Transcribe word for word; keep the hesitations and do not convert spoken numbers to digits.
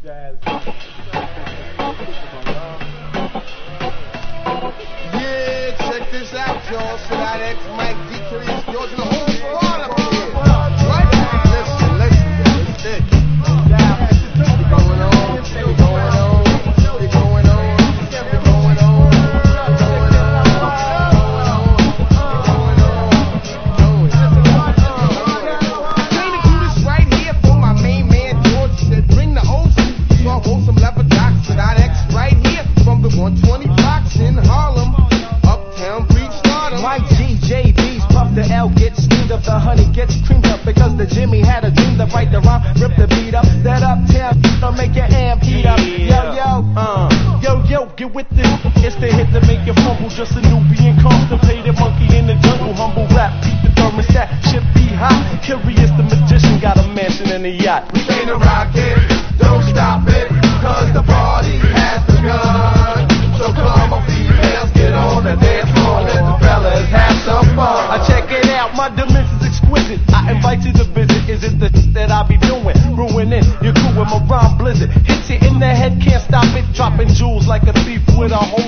Jazz. Yeah, check this out, y'all. So that X Mike D Curious George and the whole squad up here. Right? Listen, listen, yo, it's thick. What's going on? What's going on? What's going on? What's going on? one twenty blocks in Harlem, Uptown Beach, Stardom. Mike G, J B's, puff the L, gets steamed up, the honey gets creamed up, because the Jimmy had a dream to write the rhyme, rip the beat up, that Uptown don't make your amp heat up. Yo, yo, uh, yo, yo, get with this. It's the hit to make you fumble, just a Nubian constipated monkey in the jungle, humble rap, keep the thermostat, shit be hot. Curious the magician got a mansion and a yacht. We came to rock it, don't stop it, cause the party has begun. So come on, females, get on the dance floor, let the fellas have some fun. I check it out, my dimension's exquisite. I invite you to visit. Is it the that I be doing? Ruining your crew with my rhyme blizzard. Hits you in the head, can't stop it. Dropping jewels like a thief with a whole